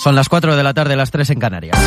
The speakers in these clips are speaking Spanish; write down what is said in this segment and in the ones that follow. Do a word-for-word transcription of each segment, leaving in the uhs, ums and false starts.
Son las cuatro de la tarde, las tres en Canarias.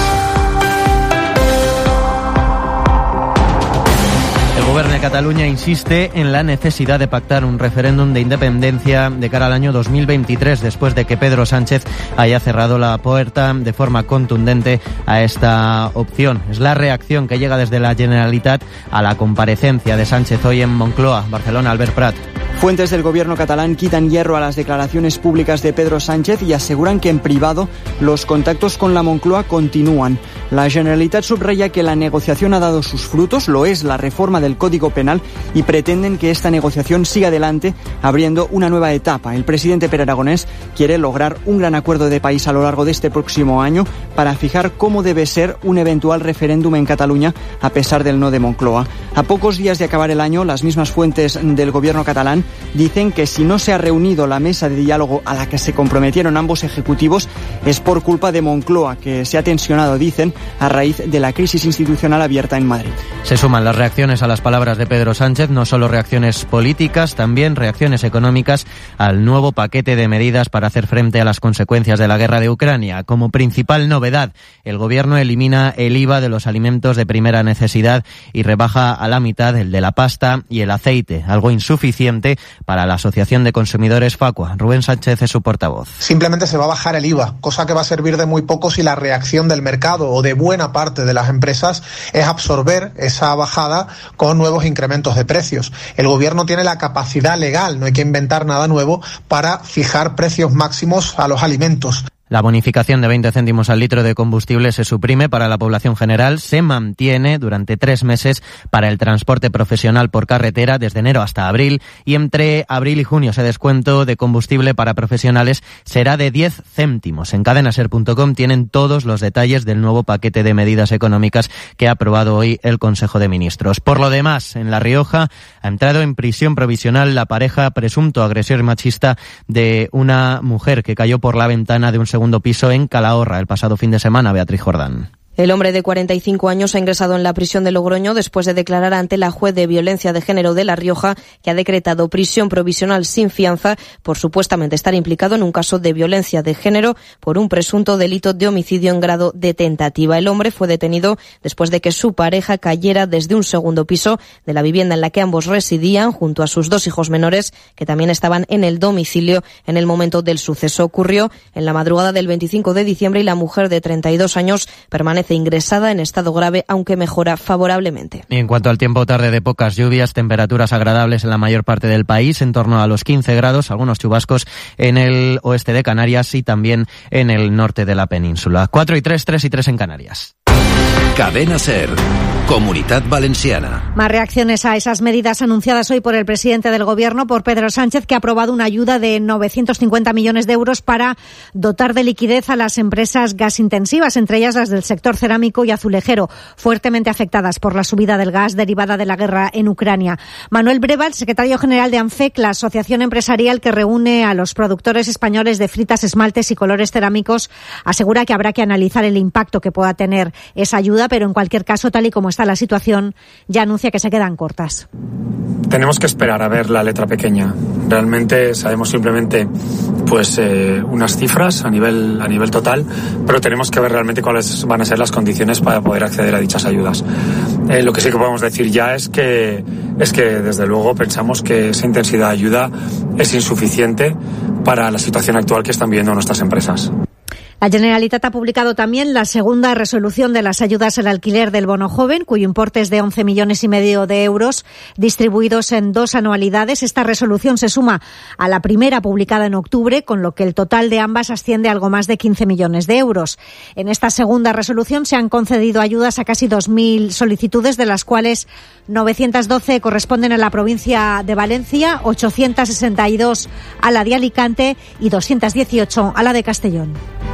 El Gobierno de Cataluña insiste en la necesidad de pactar un referéndum de independencia de cara al año dos mil veintitrés, después de que Pedro Sánchez haya cerrado la puerta de forma contundente a esta opción. Es la reacción que llega desde la Generalitat a la comparecencia de Sánchez hoy en Moncloa, Barcelona. Albert Prat. Fuentes del gobierno catalán quitan hierro a las declaraciones públicas de Pedro Sánchez y aseguran que en privado los contactos con la Moncloa continúan. La Generalitat subraya que la negociación ha dado sus frutos, lo es la reforma del Código Penal, y pretenden que esta negociación siga adelante abriendo una nueva etapa. El presidente Pere Aragonés quiere lograr un gran acuerdo de país a lo largo de este próximo año para fijar cómo debe ser un eventual referéndum en Cataluña a pesar del no de Moncloa. A pocos días de acabar el año, las mismas fuentes del gobierno catalán dicen que si no se ha reunido la mesa de diálogo a la que se comprometieron ambos ejecutivos es por culpa de Moncloa, que se ha tensionado, dicen, a raíz de la crisis institucional abierta en Madrid. Se suman las reacciones a las palabras de Pedro Sánchez, no solo reacciones políticas, también reacciones económicas al nuevo paquete de medidas para hacer frente a las consecuencias de la guerra de Ucrania. Como principal novedad, el Gobierno elimina el I V A de los alimentos de primera necesidad y rebaja a la mitad el de la pasta y el aceite, algo insuficiente para la Asociación de Consumidores Facua. Rubén Sánchez es su portavoz. Simplemente se va a bajar el I V A, cosa que va a servir de muy poco si la reacción del mercado o de buena parte de las empresas es absorber esa bajada con nuevos incrementos de precios. El gobierno tiene la capacidad legal, no hay que inventar nada nuevo, para fijar precios máximos a los alimentos. La bonificación de veinte céntimos al litro de combustible se suprime para la población general, se mantiene durante tres meses para el transporte profesional por carretera desde enero hasta abril, y entre abril y junio ese descuento de combustible para profesionales será de diez céntimos. En cadenaser punto com tienen todos los detalles del nuevo paquete de medidas económicas que ha aprobado hoy el Consejo de Ministros. Por lo demás, en La Rioja ha entrado en prisión provisional la pareja presunto agresor machista de una mujer que cayó por la ventana de un segundo segundo piso en Calahorra el pasado fin de semana. Beatriz Jordán. El hombre de cuarenta y cinco años ha ingresado en la prisión de Logroño después de declarar ante la juez de violencia de género de La Rioja, que ha decretado prisión provisional sin fianza por supuestamente estar implicado en un caso de violencia de género por un presunto delito de homicidio en grado de tentativa. El hombre fue detenido después de que su pareja cayera desde un segundo piso de la vivienda en la que ambos residían, junto a sus dos hijos menores, que también estaban en el domicilio en el momento del suceso. Ocurrió en la madrugada del veinticinco de diciembre y la mujer de treinta y dos años permanece ingresada en estado grave, aunque mejora favorablemente. Y en cuanto al tiempo, tarde de pocas lluvias, temperaturas agradables en la mayor parte del país, en torno a los quince grados, algunos chubascos en el oeste de Canarias y también en el norte de la península. cuatro y tres, tres y tres en Canarias. Cadena SER, Comunitat Valenciana. Más reacciones a esas medidas anunciadas hoy por el presidente del Gobierno, por Pedro Sánchez, que ha aprobado una ayuda de novecientos cincuenta millones de euros para dotar de liquidez a las empresas gasintensivas, entre ellas las del sector cerámico y azulejero, fuertemente afectadas por la subida del gas derivada de la guerra en Ucrania. Manuel Breval, secretario general de ANFEC, la asociación empresarial que reúne a los productores españoles de fritas, esmaltes y colores cerámicos, asegura que habrá que analizar el impacto que pueda tener esa ayuda, pero en cualquier caso, tal y como está la situación, ya anuncia que se quedan cortas. Tenemos que esperar a ver la letra pequeña. Realmente sabemos simplemente pues eh, unas cifras a nivel a nivel total, pero tenemos que ver realmente cuáles van a ser las condiciones para poder acceder a dichas ayudas. Eh, lo que sí que podemos decir ya es que es que desde luego pensamos que esa intensidad de ayuda es insuficiente para la situación actual que están viviendo nuestras empresas. La Generalitat ha publicado también la segunda resolución de las ayudas al alquiler del bono joven, cuyo importe es de once millones y medio de euros, distribuidos en dos anualidades. Esta resolución se suma a la primera publicada en octubre, con lo que el total de ambas asciende a algo más de quince millones de euros. En esta segunda resolución se han concedido ayudas a casi dos mil solicitudes, de las cuales novecientas doce corresponden a la provincia de Valencia, ochocientas sesenta y dos a la de Alicante y doscientas dieciocho a la de Castellón.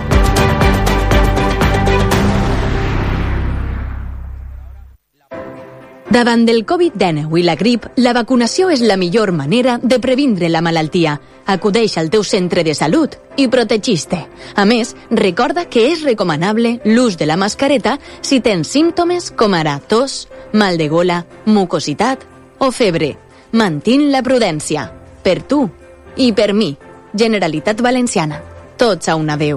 Davant del covid dinou i la grip, la vacunació és la millor manera de previndre la malaltia. Acudeix al teu centre de salut i protegeix-te. A més, recorda que és recomanable l'ús de la mascareta si tens símptomes com ara tos, mal de gola, mucositat o febre. Mantén la prudència. Per tu i per mi. Generalitat Valenciana. Tots a una veu.